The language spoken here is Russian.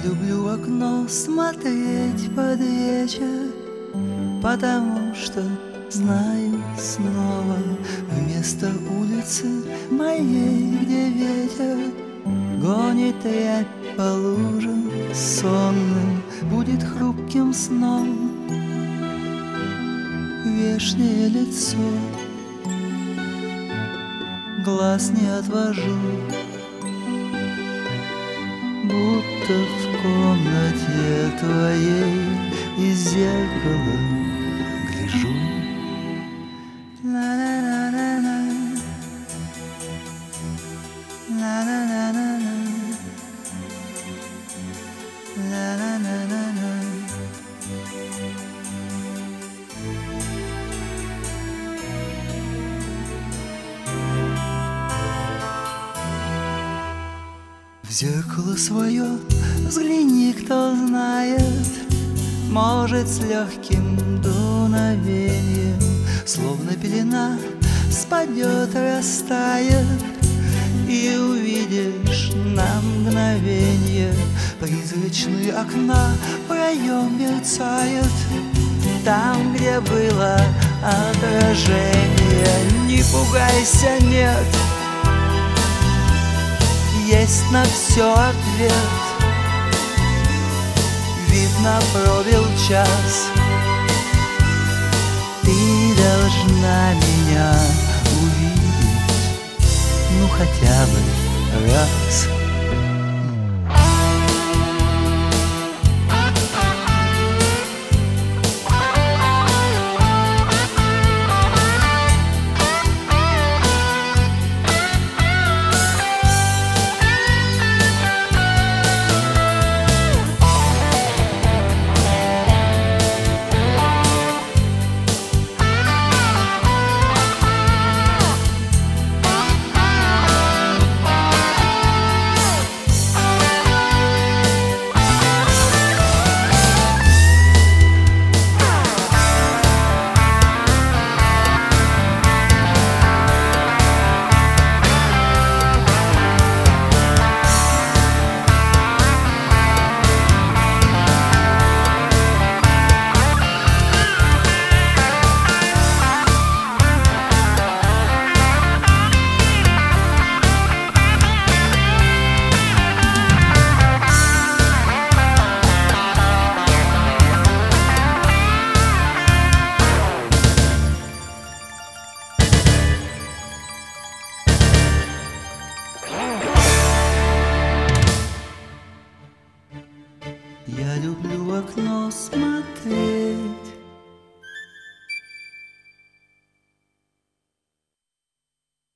люблю в окно смотреть под вечер, потому что знаю снова вместо улицы моей, где ветер гонит рябь по лужам сонным, будет хрупким сном вешнее лицо. Глаз не отвожу, будто в комнате твоей из зеркала гляжу. На-на-на-на-на, на-на-на-на-на, на-на-на-на-на. В зеркало свое взгляни, кто знает, может, с легким дуновением, словно пелена, спадет, растает, и увидишь на мгновенье призрачные окна, проем мерцает там, где было отражение. Не пугайся, нет, есть на все ответ. Видно, пробил час, ты должна меня увидеть, ну хотя бы раз. Я люблю в окно смотреть,